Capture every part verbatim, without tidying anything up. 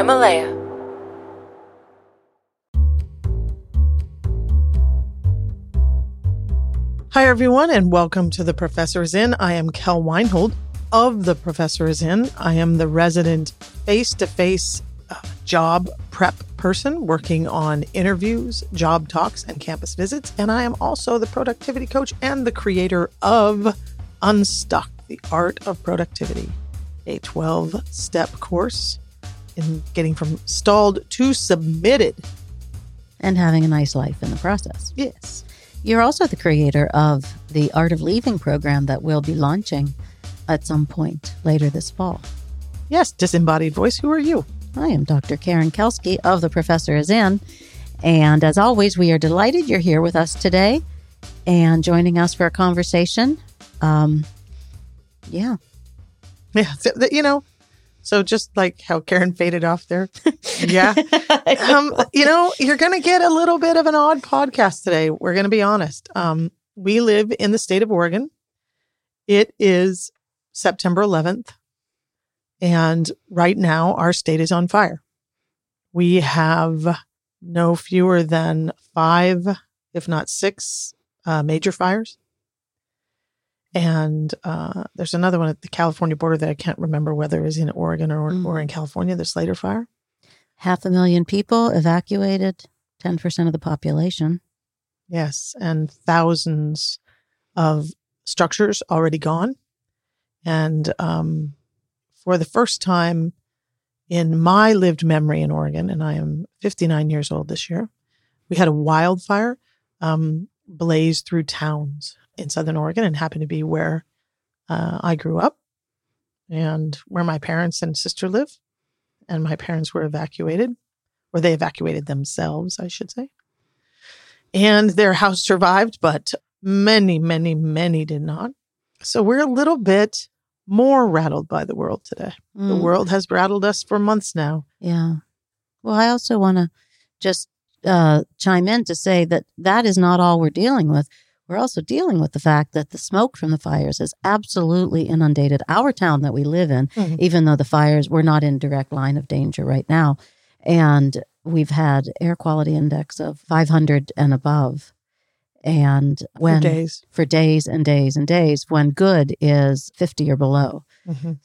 Himalaya. Hi, everyone, and welcome to The Professor is In. I am Kel Weinhold of The Professor is In. I am the resident face-to-face uh, job prep person working on interviews, job talks, and campus visits. And I am also the productivity coach and the creator of Unstuck, the Art of Productivity, a twelve-step course in getting from stalled to submitted. And having a nice life in the process. Yes. You're also the creator of the Art of Leaving program that we'll be launching at some point later this fall. Yes, disembodied voice. Who are you? I am Doctor Karen Kelsky of The Professor is In. And as always, we are delighted you're here with us today and joining us for a conversation. Um, yeah. Yeah, so, you know, so just like how Karen faded off there. Yeah. um, you know, you're going to get a little bit of an odd podcast today. We're going to be honest. Um, we live in the state of Oregon. It is September eleventh. And right now, our state is on fire. We have no fewer than five, if not six, uh, major fires. And uh, there's another one at the California border that I can't remember whether it's in Oregon or, mm. or in California, the Slater Fire. Half a million people evacuated, ten percent of the population. Yes, and thousands of structures already gone. And um, for the first time in my lived memory in Oregon, and I am fifty-nine years old this year, we had a wildfire um, blaze through towns in Southern Oregon, and happened to be where uh, I grew up and where my parents and sister live. And my parents were evacuated, or they evacuated themselves, I should say. And their house survived, but many, many, many did not. So we're a little bit more rattled by the world today. Mm. The world has rattled us for months now. Yeah. Well, I also want to just uh, chime in to say that that is not all we're dealing with. We're also dealing with the fact that the smoke from the fires has absolutely inundated our town that we live in, mm-hmm. even though the fires, we're not in direct line of danger right now. And we've had air quality index of five hundred and above. And when for days, for days and days and days, when good is fifty or below. Mm-hmm.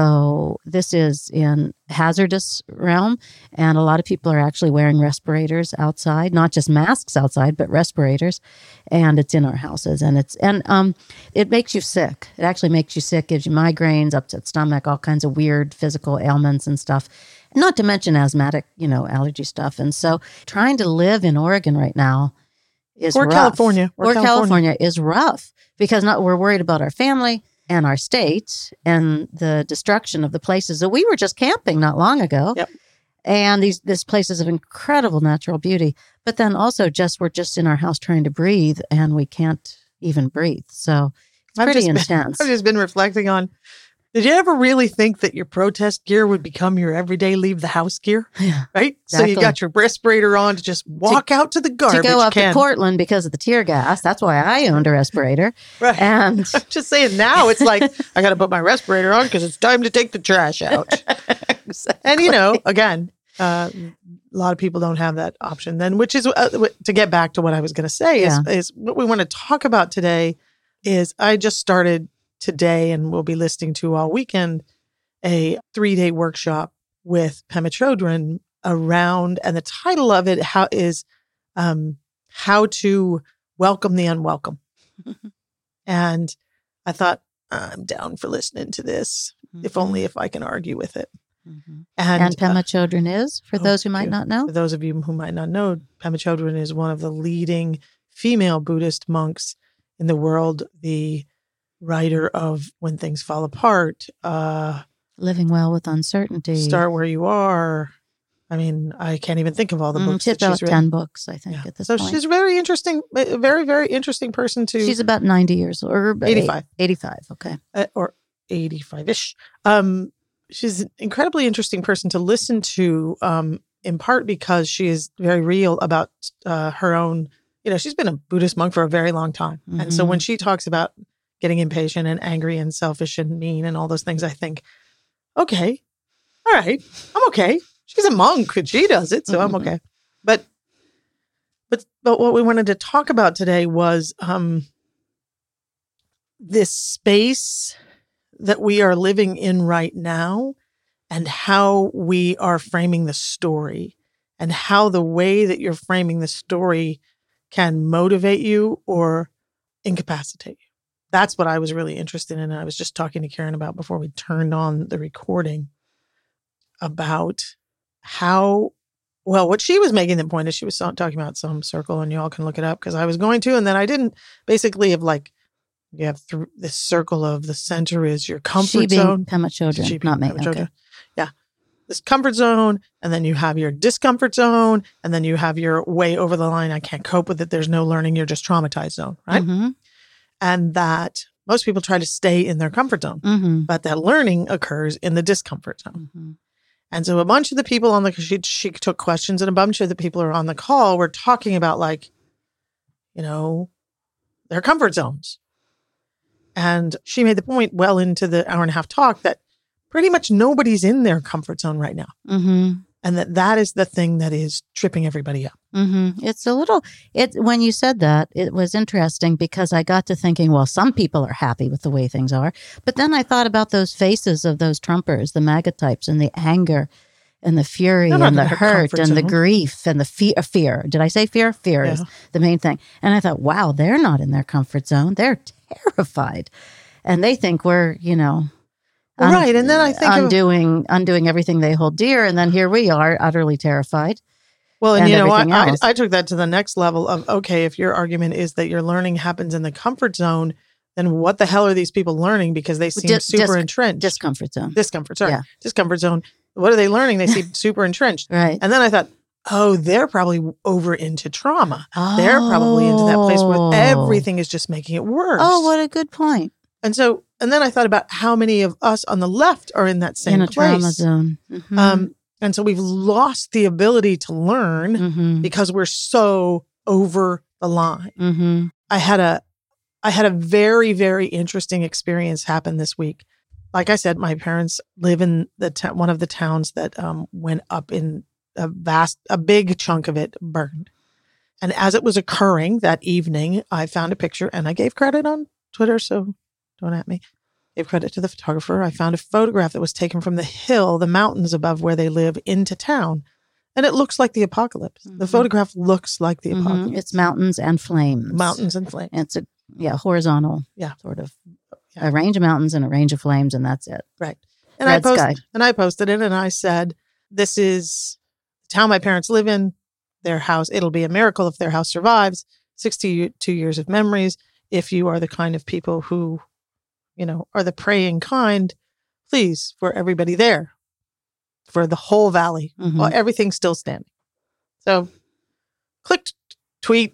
So this is in hazardous realm. And a lot of people are actually wearing respirators outside, not just masks outside, but respirators. And it's in our houses. And it's and um, it makes you sick. It actually makes you sick, gives you migraines, upset stomach, all kinds of weird physical ailments and stuff. Not to mention asthmatic, you know, allergy stuff. And so trying to live in Oregon right now is or rough. California. Or, or California. California is rough because not we're worried about our family and our state and the destruction of the places that we were just camping not long ago. Yep. And these this places of incredible natural beauty. But then also just we're just in our house trying to breathe and we can't even breathe. So it's I've pretty just intense. Been, I've just been reflecting on, did you ever really think that your protest gear would become your everyday leave the house gear? Yeah. Right? Exactly. So you got your respirator on to just walk to, out to the garbage To go up can. to Portland because of the tear gas. That's why I owned a respirator. Right. And I'm just saying now it's like, I got to put my respirator on because it's time to take the trash out. Exactly. And, you know, again, uh, a lot of people don't have that option then, which is uh, to get back to what I was going to say is, Yeah. is what we want to talk about today is I just started today and we'll be listening to all weekend a three-day workshop with Pema Chodron around, and the title of it how is um, how to welcome the unwelcome. And I thought, I'm down for listening to this, mm-hmm. if only if I can argue with it. Mm-hmm. And, and Pema uh, Chodron is, for oh, those who might you. not know? For those of you who might not know, Pema Chodron is one of the leading female Buddhist monks in the world, the writer of When Things Fall Apart, uh, Living Well with Uncertainty. Start Where You Are. I mean, I can't even think of all the mm, books she's that about she's written. ten books, I think, Yeah. at this so point. So she's a very interesting, a very, very interesting person to... She's about ninety years old. Or eighty-five. eighty-five, okay. Uh, or eighty-five-ish. Um, she's an incredibly interesting person to listen to, um, in part because she is very real about uh, her own... You know, she's been a Buddhist monk for a very long time. Mm-hmm. And so when she talks about getting impatient and angry and selfish and mean and all those things, I think, okay, all right, I'm okay. she's a monk and she does it, so mm-hmm. I'm okay. But but but what we wanted to talk about today was um, this space that we are living in right now, and how we are framing the story, and how the way that you're framing the story can motivate you or incapacitate you. That's what I was really interested in. I was just talking to Karen about before we turned on the recording about how, well, what she was making the point is she was talking about some circle, and y'all can look it up because I was going to, and then I didn't. Basically, of like, you have th- this circle of the center is your comfort she being zone. Pema Chodron, she not me. Pema Okay. Chodron. Yeah. This comfort zone, and then you have your discomfort zone, and then you have your way over the line. I can't cope with it. There's no learning. You're just traumatized zone, right? Mm-hmm. And that most people try to stay in their comfort zone, mm-hmm. but that learning occurs in the discomfort zone. Mm-hmm. And so a bunch of the people on the, she, she took questions, and a bunch of the people who are on the call were talking about, like, you know, their comfort zones. And she made the point well into the hour and a half talk that pretty much nobody's in their comfort zone right now. Mm-hmm. And that that is the thing that is tripping everybody up. Mm-hmm. It's a little, it when you said that, it was interesting because I got to thinking, well, some people are happy with the way things are. But then I thought about those faces of those Trumpers, the MAGA types, and the anger and the fury and the hurt and the grief and the fear. Fear. Did I say fear? Fear yeah. is the main thing. And I thought, wow, they're not in their comfort zone. They're terrified. And they think we're, you know, Un- right, and then I think undoing of, undoing everything they hold dear, and then here we are, utterly terrified. Well, and, and you know, I, I, I took that to the next level of, okay, if your argument is that your learning happens in the comfort zone, then what the hell are these people learning? Because they seem Dis- super dis- entrenched. Discomfort zone. Discomfort, sorry. Yeah. Discomfort zone. What are they learning? They seem super entrenched. Right. And then I thought, oh, they're probably over into trauma. Oh. They're probably into that place where everything is just making it worse. Oh, what a good point. And so, and then I thought about how many of us on the left are in that same in a place. trauma zone. Mm-hmm. Um, and so we've lost the ability to learn mm-hmm. because we're so over the line. Mm-hmm. I had a, I had a very, very interesting experience happen this week. Like I said, my parents live in the t- one of the towns that um, went up in a vast, a big chunk of it burned. And as it was occurring that evening, I found a picture, and I gave credit on Twitter, so don't at me. Gave credit to the photographer. I found a photograph that was taken from the hill, the mountains above where they live, into town. And it looks like the apocalypse. Mm-hmm. The photograph looks like the mm-hmm. apocalypse. It's mountains and flames. Mountains and flames. It's a, yeah, horizontal yeah. sort of, yeah. a range of mountains and a range of flames, and that's it. Right. And Red I posted, sky. And I posted it, and I said, this is the town my parents live in. Their house, it'll be a miracle if their house survives. sixty-two years of memories. If you are the kind of people who, you know, are the praying kind, please, for everybody there, for the whole valley, mm-hmm. well, everything's still standing. So, click tweet.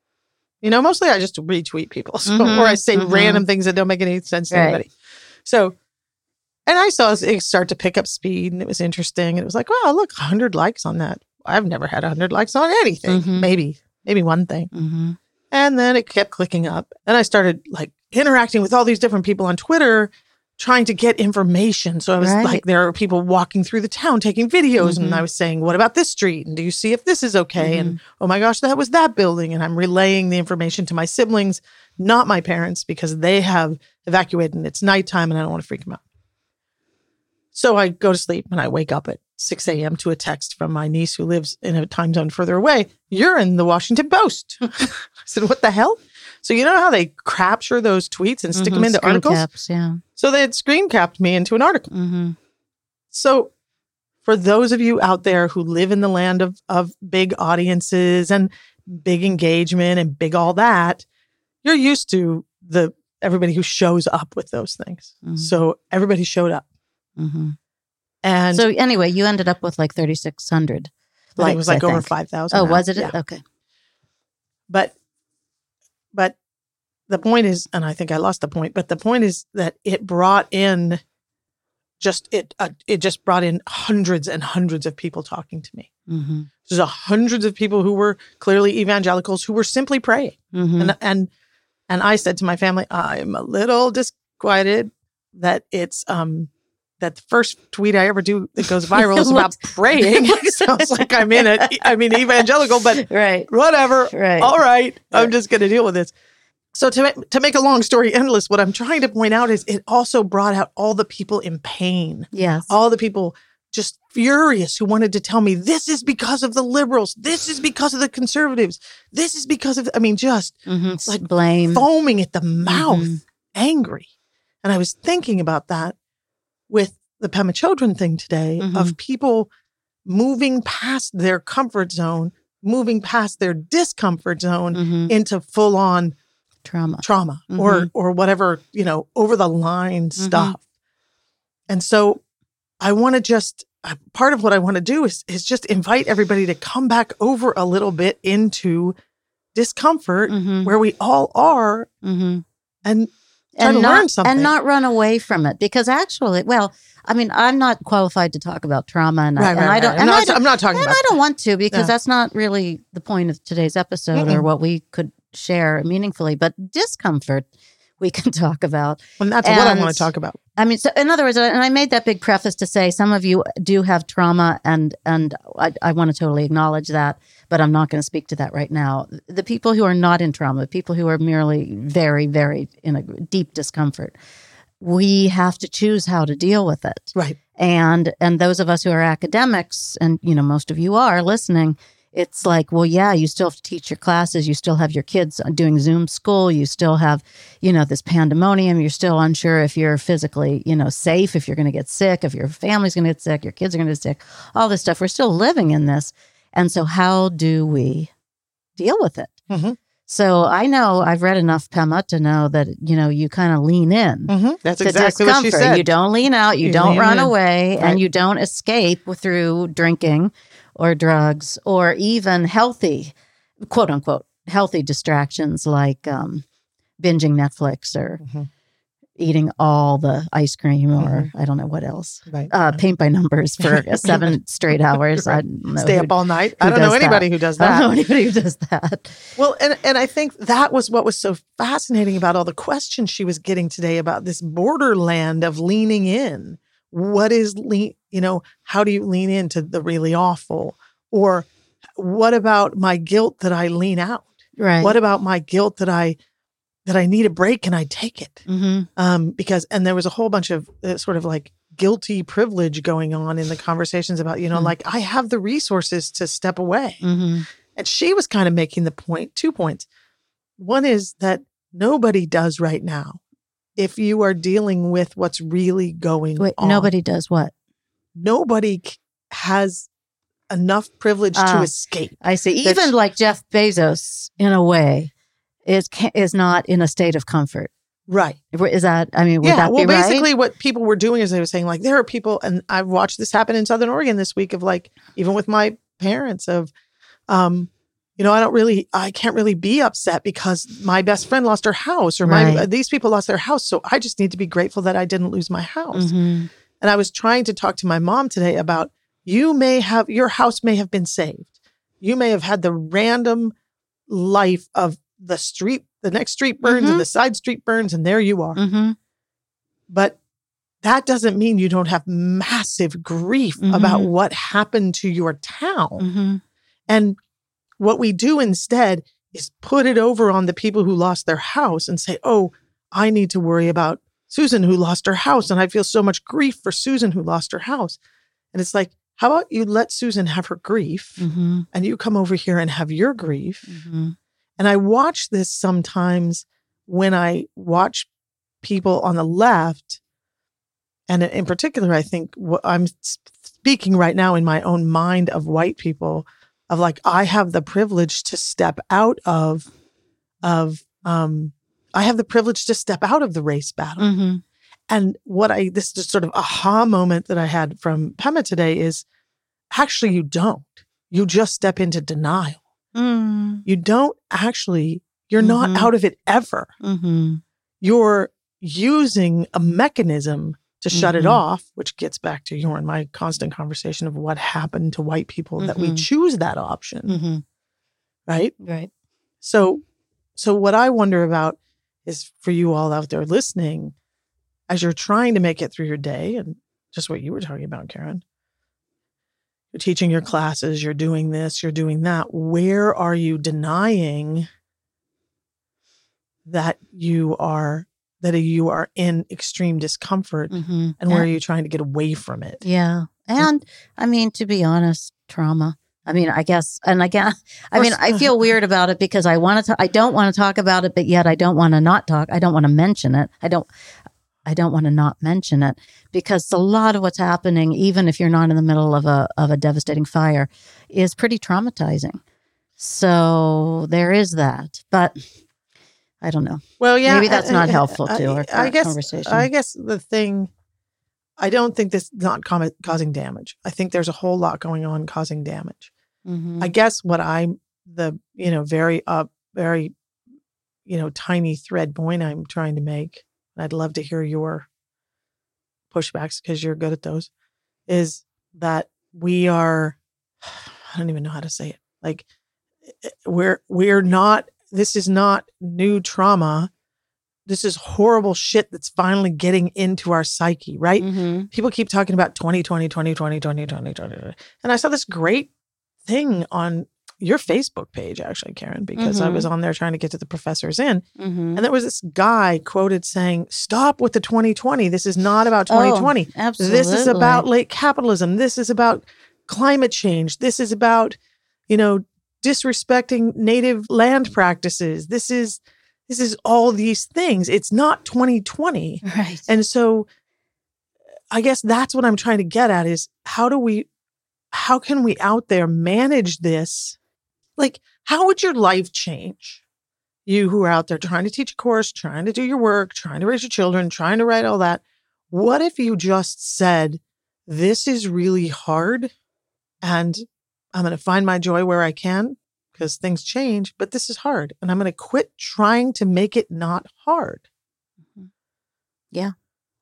You know, mostly I just retweet people, so, mm-hmm. or I say mm-hmm. random things that don't make any sense to right. anybody. So, and I saw it start to pick up speed, and it was interesting. And it was like, wow, look, one hundred likes on that. I've never had one hundred likes on anything. Mm-hmm. Maybe, maybe one thing. Mm-hmm. And then it kept clicking up. And I started like interacting with all these different people on Twitter, trying to get information. So I was right. like, there are people walking through the town taking videos. Mm-hmm. And I was saying, what about this street? And do you see if this is okay? Mm-hmm. And oh my gosh, that was that building. And I'm relaying the information to my siblings, not my parents, because they have evacuated and it's nighttime and I don't want to freak them out. So I go to sleep and I wake up at six a.m. to a text from my niece who lives in a time zone further away. You're in the Washington Post. I said, what the hell? So you know how they capture those tweets and stick mm-hmm. them into screen articles? Caps, yeah. So they had screen capped me into an article. Mm-hmm. So for those of you out there who live in the land of, of big audiences and big engagement and big all that, you're used to the everybody who shows up with those things. Mm-hmm. So everybody showed up. Mm-hmm. And so anyway, you ended up with like thirty-six hundred. Like, it was like I over think. five thousand. Oh, now. was it? Yeah. Okay. But, but the point is, and I think I lost the point, but the point is that it brought in just, it, uh, it just brought in hundreds and hundreds of people talking to me. Mm-hmm. There's a hundreds of people who were clearly evangelicals who were simply praying. Mm-hmm. And, and, and I said to my family, I'm a little disquieted that it's, um, that the first tweet I ever do that goes viral is about praying. Sounds like I'm in it. I mean, evangelical, but right. whatever. Right. All right. right. I'm just going to deal with this. So to, ma- to make a long story endless, what I'm trying to point out is it also brought out all the people in pain. Yes. All the people just furious who wanted to tell me, this is because of the liberals. This is because of the conservatives. This is because of, I mean, just mm-hmm. like blame, foaming at the mouth, mm-hmm. angry. And I was thinking about that with the Pema Chodron thing today mm-hmm. of people moving past their comfort zone, moving past their discomfort zone mm-hmm. into full on trauma, trauma mm-hmm. or, or whatever, you know, over the line mm-hmm. stuff. And so I want to just, uh, part of what I want to do is, is just invite everybody to come back over a little bit into discomfort mm-hmm. where we all are mm-hmm. and try and to not, learn something. And not run away from it. Because actually, well, I mean, I'm not qualified to talk about trauma, and, right, I, and right, I don't. right. And I'm, not, I don't, I'm not talking and about I don't that. want to because Yeah. that's not really the point of today's episode Mm-mm. or what we could share meaningfully. But discomfort, we can talk about. And that's and, what I want to talk about. I mean, so in other words, and I made that big preface to say some of you do have trauma, and and I, I want to totally acknowledge that, but I'm not going to speak to that right now. The people who are not in trauma, people who are merely very, very in a deep discomfort, we have to choose how to deal with it. Right. And and those of us who are academics, and you know, most of you are listening, it's like, well, yeah, you still have to teach your classes. You still have your kids doing Zoom school. You still have, you know, this pandemonium. You're still unsure if you're physically, you know, safe, if you're going to get sick, if your family's going to get sick, your kids are going to get sick, all this stuff. We're still living in this. And so how do we deal with it? Mm-hmm. So I know I've read enough Pema to know that, you know, you kind of lean in. Mm-hmm. That's to exactly what she discomfort. said. You don't lean out, you, You don't lean run in. away, Right. and you don't escape through drinking or drugs or even healthy, quote unquote, healthy distractions like um, binging Netflix or Mm-hmm. eating all the ice cream or Mhm. I don't know what else. Right. Uh, paint by numbers for seven straight hours. I don't know Stay who- up all night. who I don't know does anybody that. who does I don't know that. anybody who does that. Well, and, and I think that was what was so fascinating about all the questions she was getting today about this borderland of leaning in. What is lean, you know, how do you lean into the really awful? Or what about my guilt that I lean out? Right. What about my guilt that I that I need a break and I take it? Mm-hmm. Um, because and there was a whole bunch of uh, sort of like guilty privilege going on in the conversations about, you know, Mm. like I have the resources to step away. Mm-hmm. And she was kind of making the point, two points. One is that nobody does right now. If you are dealing with what's really going Wait, on, nobody does what? nobody c- has enough privilege Ah. to escape. I see. That Even sh- like Jeff Bezos, in a way, is ca- is not in a state of comfort. Right. Is that? I mean, would Yeah. that Well, be right? basically what people were doing is they were saying like, there are people, and I've watched this happen in Southern Oregon this week of like, even with my parents of, um, you know, I don't really, I can't really be upset because my best friend lost her house or my, Right. these people lost their house. So I just need to be grateful that I didn't lose my house. Mhm. And I was trying to talk to my mom today about you may have, your house may have been saved. You may have had the random life of the street, the next street burns Mhm. and the side street burns, and there you are. Mhm. But that doesn't mean you don't have massive grief Mhm. about what happened to your town. Mhm. And what we do instead is put it over on the people who lost their house and say, oh, I need to worry about Susan who lost her house. And I feel so much grief for Susan who lost her house. And it's like, how about you let Susan have her grief Mhm. and you come over here and have your grief? Mhm. And I watch this sometimes when I watch people on the left. And in particular, I think what I'm speaking right now in my own mind of white people of like, I have the privilege to step out of, of, um, I have the privilege to step out of the race battle. Mhm. And what I, this is sort of aha moment that I had from Pema today is actually you don't. You just step into denial. Mm. You don't actually, you're not Mhm. out of it ever. Mhm. You're using a mechanism to shut it Mhm. off, which gets back to your and my constant conversation of what happened to white people that we Mhm. choose that option, Mhm. right? Right. So, so what I wonder about is for you all out there listening, as you're trying to make it through your day, and just what you were talking about, Karen. You're teaching your classes, you're doing this, you're doing that. Where are you denying that you are that you are in extreme discomfort, Mm-hmm. and where are you trying to get away from it? Yeah. And I mean, to be honest, trauma. I mean, I guess, and again, I mean, I feel weird about it because I want to, I don't want to talk about it, but yet I don't want to not talk. I don't want to mention it. I don't, I don't want to not mention it because a lot of what's happening, even if you're not in the middle of a, of a devastating fire, is pretty traumatizing. So there is that, but I don't know. Well, yeah, maybe that's not I, helpful to I, our I guess, conversation. I guess the thing, I don't think this is not com- causing damage. I think there's a whole lot going on causing damage. Mm-hmm. I guess what I'm the, you know, very, uh, very, you know, tiny thread point I'm trying to make, and I'd love to hear your pushbacks because you're good at those, is that we are, I don't even know how to say it. Like we're, we're not, this is not new trauma. This is horrible shit that's finally getting into our psyche, right? Mm-hmm. People keep talking about twenty twenty, twenty twenty, twenty twenty, twenty twenty. And I saw this great thing on your Facebook page, actually, Karen, because Mm-hmm. I was on there trying to get to the Professor's Inn. Mm-hmm. And there was this guy quoted saying, stop with the twenty twenty. This is not about twenty twenty. Oh, absolutely. This is about late capitalism. This is about climate change. This is about, you know, disrespecting native land practices. This is this is all these things. It's not twenty twenty. Right. And so I guess that's what I'm trying to get at is how do we, how can we out there manage this? Like, how would your life change? You who are out there trying to teach a course, trying to do your work, trying to raise your children, trying to write all that. What if you just said, this is really hard and I'm going to find my joy where I can because things change, but this is hard and I'm going to quit trying to make it not hard. Yeah.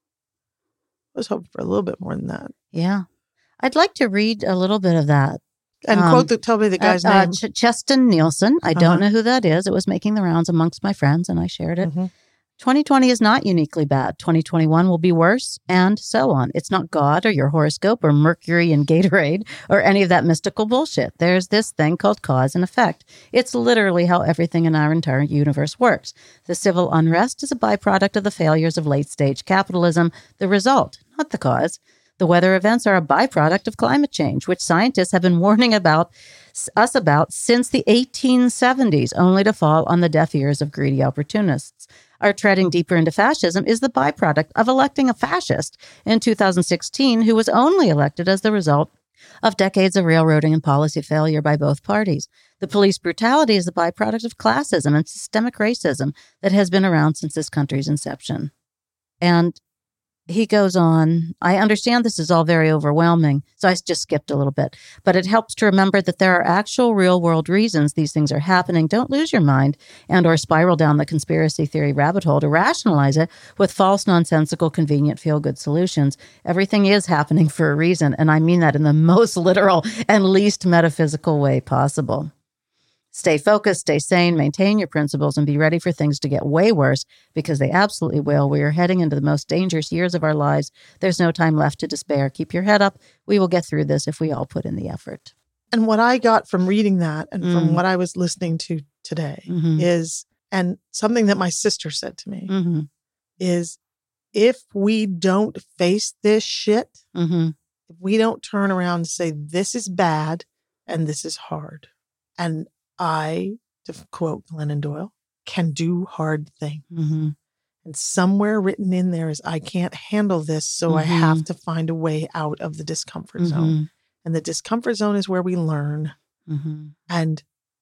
I was hoping for a little bit more than that. Yeah. I'd like to read a little bit of that. And Um, quote the, tell me the guy's uh, name. Ch- Cheston Nielsen. I Uh-huh. don't know who that is. It was making the rounds amongst my friends and I shared it. Mhm. twenty twenty is not uniquely bad. twenty twenty-one will be worse and so on. It's not God or your horoscope or Mercury and Gatorade or any of that mystical bullshit. There's this thing called cause and effect. It's literally how everything in our entire universe works. The civil unrest is a byproduct of the failures of late-stage capitalism, the result, not the cause. The weather events are a byproduct of climate change, which scientists have been warning about us about since the eighteen seventies, only to fall on the deaf ears of greedy opportunists. Our treading deeper into fascism is the byproduct of electing a fascist in two thousand sixteen, who was only elected as the result of decades of railroading and policy failure by both parties. The police brutality is the byproduct of classism and systemic racism that has been around since this country's inception. And he goes on, I understand this is all very overwhelming, so I just skipped a little bit, but it helps to remember that there are actual real-world reasons these things are happening. Don't lose your mind and or spiral down the conspiracy theory rabbit hole to rationalize it with false, nonsensical, convenient, feel-good solutions. Everything is happening for a reason, and I mean that in the most literal and least metaphysical way possible. Stay focused, stay sane, maintain your principles, and be ready for things to get way worse because they absolutely will. We are heading into the most dangerous years of our lives. There's no time left to despair. Keep your head up. We will get through this if we all put in the effort. And what I got from reading that and Mm. from what I was listening to today Mm-hmm. is, and something that my sister said to me Mm-hmm. is, if we don't face this shit, Mm-hmm. if we don't turn around and say, this is bad and this is hard, and I, to quote Glennon Doyle, can do hard things. Mm-hmm. And somewhere written in there is, I can't handle this, so I Mhm. have to find a way out of the discomfort zone. And the discomfort zone is where we learn. Mm-hmm. And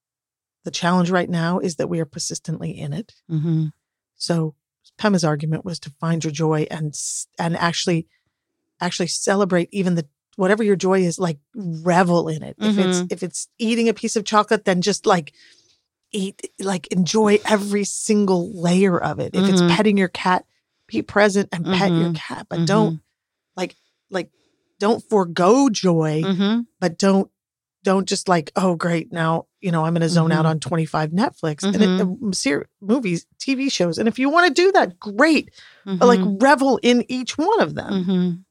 the challenge right now is that we are persistently in it. Mm-hmm. So Pema's argument was to find your joy and s- and actually actually celebrate even the whatever your joy is, like revel in it. If it's Mhm. if it's eating a piece of chocolate, then just like eat, like enjoy every single layer of it. If Mhm. it's petting your cat, be present and pet your Mhm. cat, but Mhm. don't like like don't forego joy, Mm-hmm. but don't don't just like, oh great, now you know I'm going to zone out Mhm. on twenty-five Netflix and Mhm. it, ser- movies, T V shows, and if you want to do that, great, Mm-hmm. but like revel in each one of them. Mm-hmm.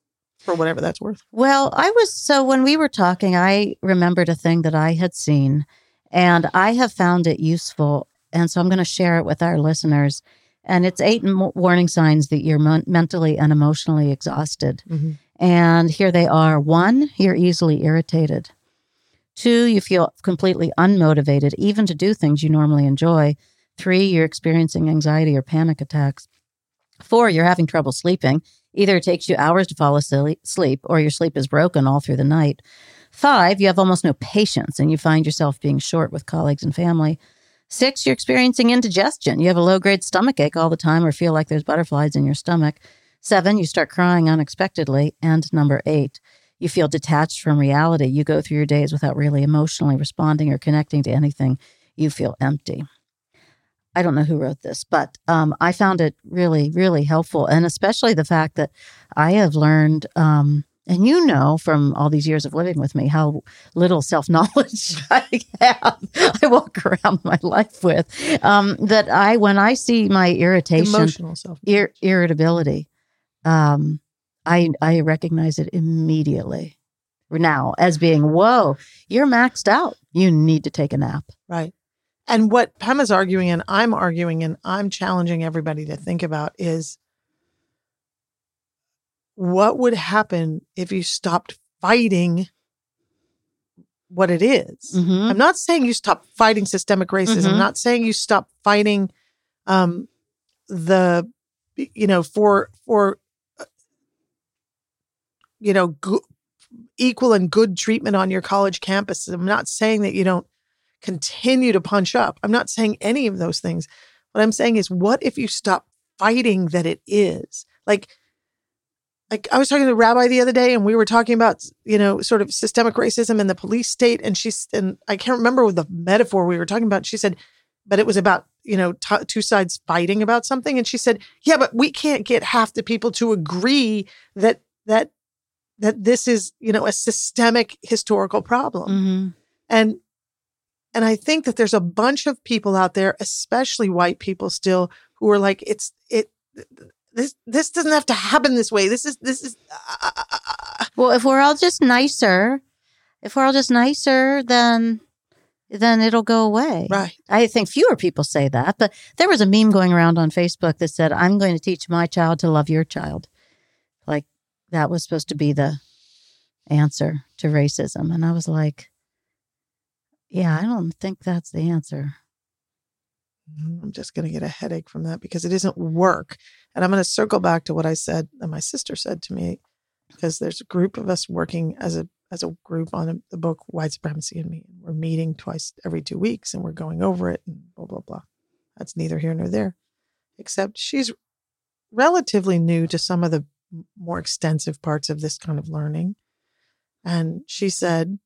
for whatever that's worth. Well, I was, so when we were talking, I remembered a thing that I had seen, and I have found it useful. And so I'm going to share it with our listeners. And it's eight m- warning signs that you're mon- mentally and emotionally exhausted. Mm-hmm. And here they are. One, you're easily irritated. Two, you feel completely unmotivated, even to do things you normally enjoy. Three, you're experiencing anxiety or panic attacks. Four, you're having trouble sleeping. Either it takes you hours to fall asleep or your sleep is broken all through the night. Five, you have almost no patience and you find yourself being short with colleagues and family. Six, you're experiencing indigestion. You have a low-grade stomach ache all the time or feel like there's butterflies in your stomach. Seven, you start crying unexpectedly. And number eight, you feel detached from reality. You go through your days without really emotionally responding or connecting to anything. You feel empty. I don't know who wrote this, but um, I found it really, really helpful. And especially the fact that I have learned, um, and you know from all these years of living with me, how little self-knowledge I have, I walk around my life with, um, that I, when I see my irritation, Emotional self ir- irritability, um, I, I recognize it immediately now as being, whoa, you're maxed out. You need to take a nap. Right. And what Pema's arguing and I'm arguing and I'm challenging everybody to think about is what would happen if you stopped fighting what it is? Mm-hmm. I'm not saying you stop fighting systemic racism. Mm-hmm. I'm not saying you stop fighting um, the, you know, for, for, you know, go- equal and good treatment on your college campus. I'm not saying that you don't continue to punch up. I'm not saying any of those things. What I'm saying is, what if you stop fighting that it is? Like, like I was talking to a rabbi the other day and we were talking about, you know, sort of systemic racism in the police state. And she's, and I can't remember the metaphor we were talking about. She said, but it was about, you know, t- two sides fighting about something. And she said, yeah, but we can't get half the people to agree that, that, that this is, you know, a systemic historical problem. Mm-hmm. And, And I think that there's a bunch of people out there, especially white people still, who are like, it's, it, this, this doesn't have to happen this way. This is, this is. Uh, uh, Well, if we're all just nicer, if we're all just nicer, then, then it'll go away. Right. I think fewer people say that, but there was a meme going around on Facebook that said, I'm going to teach my child to love your child. Like that was supposed to be the answer to racism. And I was like, yeah, I don't think that's the answer. I'm just going to get a headache from that because it isn't work. And I'm going to circle back to what I said that my sister said to me, because there's a group of us working as a as a group on a, the book White Supremacy and Me. We're meeting twice every two weeks and we're going over it and blah, blah, blah. That's neither here nor there, except she's relatively new to some of the more extensive parts of this kind of learning. And she said,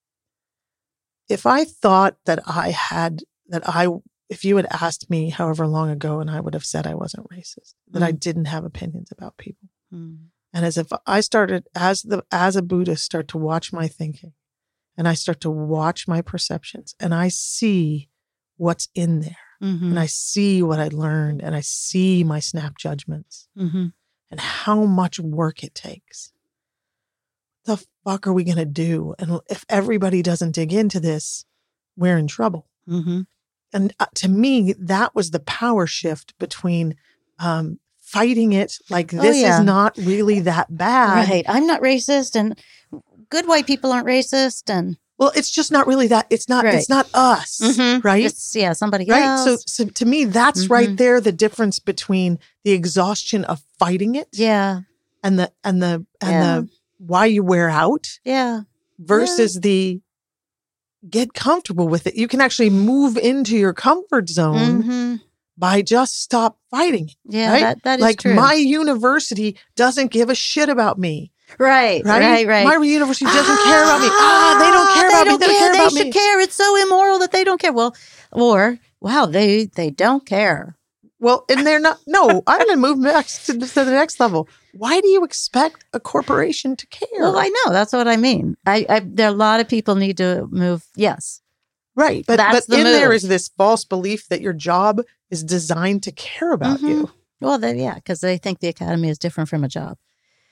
if I thought that I had, that I, if you had asked me however long ago and I would have said I wasn't racist, that mm. I didn't have opinions about people. Mm. And as if I started, as the, as a Buddhist, start to watch my thinking and I start to watch my perceptions and I see what's in there Mm-hmm. and I see what I learned and I see my snap judgments mm-hmm. and how much work it takes. The fuck are we going to do? And if everybody doesn't dig into this, we're in trouble. Mm-hmm. And uh, to me, that was the power shift between um, fighting it like this oh, yeah. is not really that bad. Right. I'm not racist and good white people aren't racist. And well, it's just not really that. It's not, right. it's not us. Mm-hmm. Right. It's, yeah. Somebody right. else. So, so to me, that's mm-hmm. right there. The difference between the exhaustion of fighting it. Yeah. And the, and the, and yeah. the, why you wear out. Yeah. Versus yeah. the get comfortable with it. You can actually move into your comfort zone mm-hmm. by just stop fighting it. Yeah, right? that, that is like true. My university doesn't give a shit about me. Right, right, right, right. My university doesn't ah, care about me. Ah, they don't care they about don't me. They care. don't care they about should me. care. It's so immoral that they don't care. Well, or wow, they they don't care. Well, and they're not. No, I'm going to move back to, to the next level. Why do you expect a corporation to care? Well, I know. That's what I mean. I, I there are a lot of people need to move. Yes. Right. But, That's but the in move. there is this false belief that your job is designed to care about mm-hmm. you. Well, they, yeah, because they think the academy is different from a job. Right.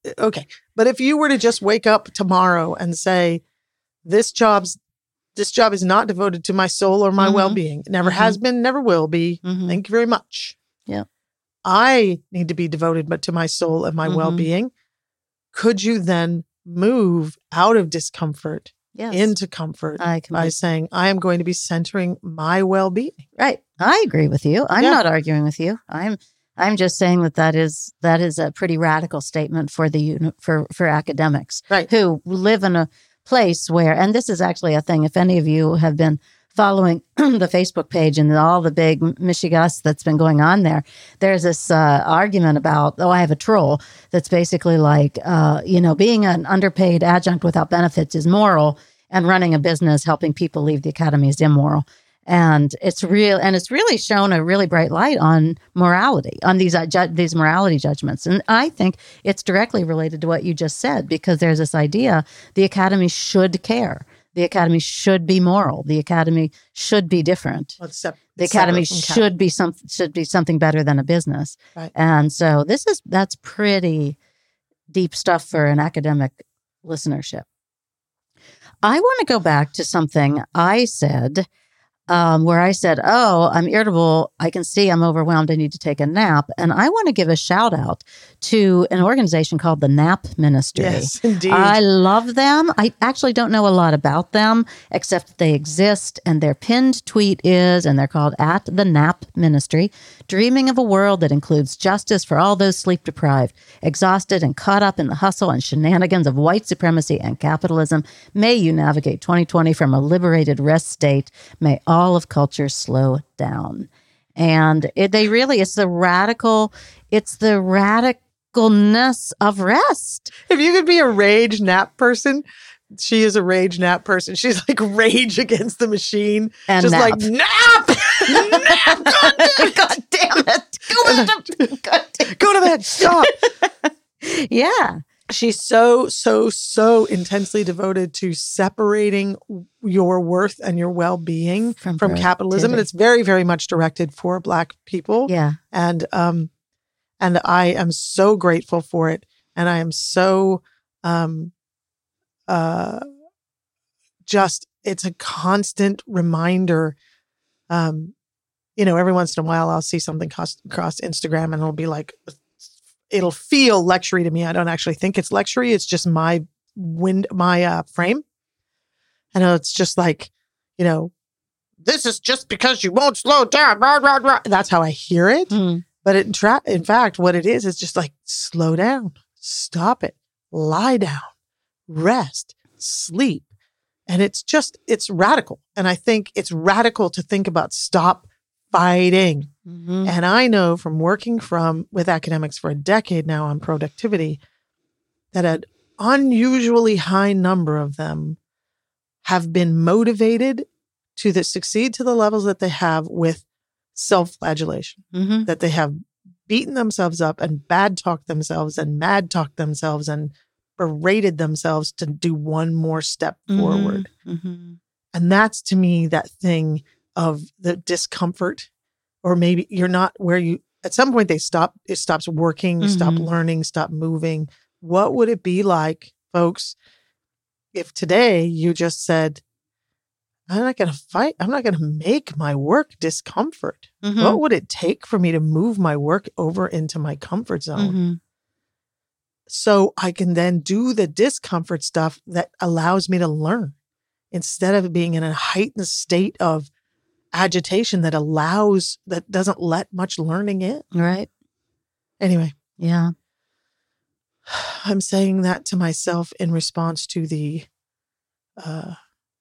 okay. But if you were to just wake up tomorrow and say, this job's, this job is not devoted to my soul or my Mm-hmm. well-being. It never Mm-hmm. has been, never will be. Mm-hmm. Thank you very much. Yeah. I need to be devoted but to my soul and my Mm-hmm. well-being. Could you then move out of discomfort Yes. into comfort I by completely, saying, I am going to be centering my well-being? right. I agree with you. I'm Yeah. not arguing with you. I'm I'm just saying that that is that is a pretty radical statement for the uni- for for academics Right. who live in a place where, and this is actually a thing. If any of you have been following the Facebook page and all the big mishigas that's been going on there, there's this uh, argument about, oh, I have a troll that's basically like, uh, you know, being an underpaid adjunct without benefits is moral, and running a business helping people leave the academy is immoral. And it's real, and it's really shown a really bright light on morality, on these uh, ju- these morality judgments. And I think it's directly related to what you just said, because there's this idea the academy should care, the academy should be moral, the academy should be different, Well, it's sep- the it's academy separate from should be some should be something better than a business. Right. And so this is that's pretty deep stuff for an academic listenership. I want to go back to something I said. Um, where I said, oh, I'm irritable. I can see I'm overwhelmed. I need to take a nap. And I want to give a shout out to an organization called the Nap Ministry. Yes, indeed. I love them. I actually don't know a lot about them, except that they exist. And their pinned tweet is, and they're called at the Nap Ministry, dreaming of a world that includes justice for all those sleep deprived, exhausted and caught up in the hustle and shenanigans of white supremacy and capitalism. May you navigate twenty twenty from a liberated rest state. May all of culture slow down. And it, they really, it's the radical, it's the radicalness of rest. If you could be a rage nap person, she is a rage nap person. She's like rage against the machine. And just nap. like nap, nap. God, damn- God damn it. Go to, God damn- Go to bed. Stop. Yeah. She's so, so, so intensely devoted to separating your worth and your well-being From from, capitalism. And productivity. it's very, very much directed for Black people. Yeah. And um, and I am so grateful for it. And I am so um, uh, just, it's a constant reminder. Um, you know, every once in a while I'll see something across, across Instagram and it'll be like, it'll feel lectury to me. I don't actually think it's lectury. It's just my wind, my uh, frame. And it's just like, you know, this is just because you won't slow down. Rah, rah, rah. That's how I hear it. Mm. But it, tra- in fact, what it is, is just like, slow down, stop it, lie down, rest, sleep. And it's just, it's radical. And I think it's radical to think about stop fighting. Mm-hmm. And I know from working from with academics for a decade now on productivity that an unusually high number of them have been motivated to the, succeed to the levels that they have with self-flagellation, Mm-hmm. that they have beaten themselves up and bad talked themselves and mad talked themselves and berated themselves to do one more step forward. Mm-hmm. And that's to me that thing of the discomfort, or maybe you're not where you, at some point they stop, it stops working, Mm-hmm. stop learning, stop moving. What would it be like, folks, if today you just said, I'm not going to fight, I'm not going to make my work discomfort. Mm-hmm. What would it take for me to move my work over into my comfort zone? Mm-hmm. So I can then do the discomfort stuff that allows me to learn instead of being in a heightened state of agitation that allows, that doesn't let much learning in. Right. Anyway, Yeah. I'm saying that to myself in response to the uh,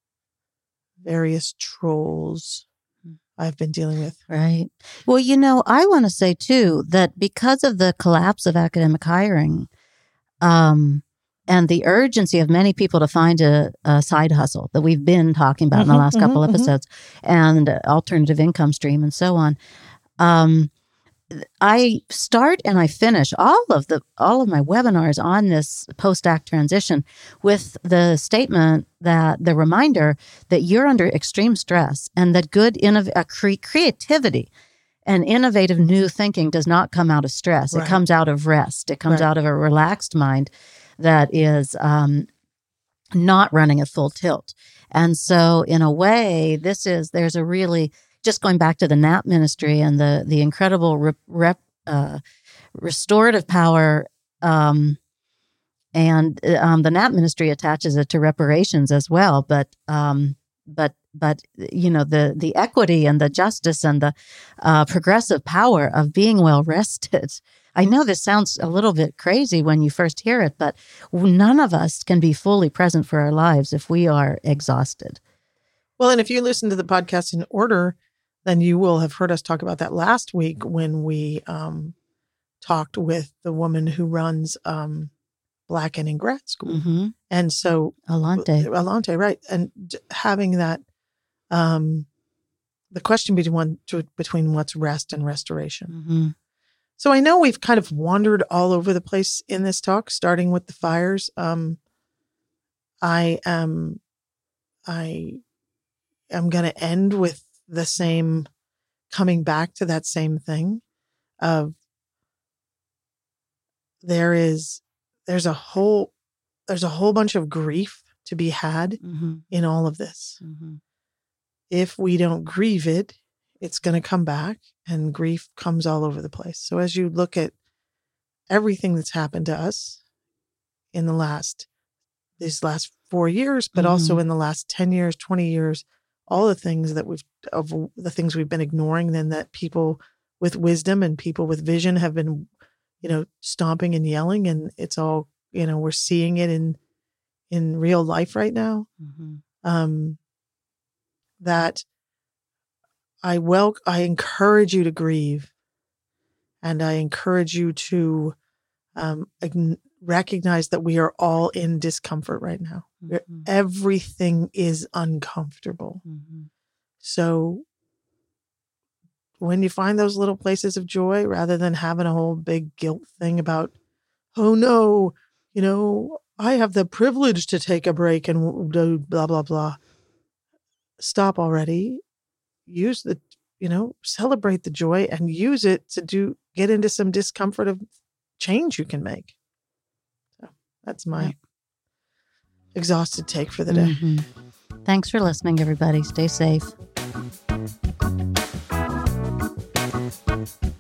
various trolls I've been dealing with. Right. Well, you know, I want to say too that because of the collapse of academic hiring, um, and the urgency of many people to find a, a side hustle that we've been talking about in the Mhm, last couple mhm, mhm. episodes, and alternative income stream and so on. Um, I start and I finish all of the all of my webinars on this post-act transition with the statement that the reminder that you're under extreme stress and that good innov- uh, cre- creativity And innovative new thinking does not come out of stress. Right. It comes out of rest. It comes Right. out of a relaxed mind that is um, not running at full tilt. And so in a way, this is, there's a really, just going back to the N A P ministry and the the incredible rep, rep, uh, restorative power, um, and um, the N A P ministry attaches it to reparations as well. But um, but but you know, the the equity and the justice and the uh, progressive power of being well rested. I know this sounds a little bit crazy when you first hear it, but none of us can be fully present for our lives if we are exhausted. Well, and if you listen to the podcast in order, then you will have heard us talk about that last week when we um, talked with the woman who runs um, Blacken in grad school. Mm-hmm. And so Alante. Alante, right. And having that, um, the question between, one, between what's rest and restoration. Mm-hmm. So I know we've kind of wandered all over the place in this talk, starting with the fires. Um, I am, I am going to end with the same, coming back to that same thing of there is, there's a whole, there's a whole bunch of grief to be had Mm-hmm. in all of this. Mm-hmm. If we don't grieve it, it's going to come back, and grief comes all over the place. So as you look at everything that's happened to us in the last, these last four years, but Mm-hmm. also in the last ten years, twenty years, all the things that we've, of the things we've been ignoring, then that people with wisdom and people with vision have been, you know, stomping and yelling, and it's all, you know, we're seeing it in, in real life right now. Mm-hmm. Um, that I wel- I encourage you to grieve, and I encourage you to um, ag- recognize that we are all in discomfort right now. Mm-hmm. Everything is uncomfortable. Mm-hmm. So when you find those little places of joy, rather than having a whole big guilt thing about, oh no, you know, I have the privilege to take a break and do blah, blah, blah. Stop already. Use the, you know, celebrate the joy and use it to do, get into some discomfort of change you can make. So that's my Yep. exhausted take for the day. Mm-hmm. Thanks for listening, everybody. Stay safe.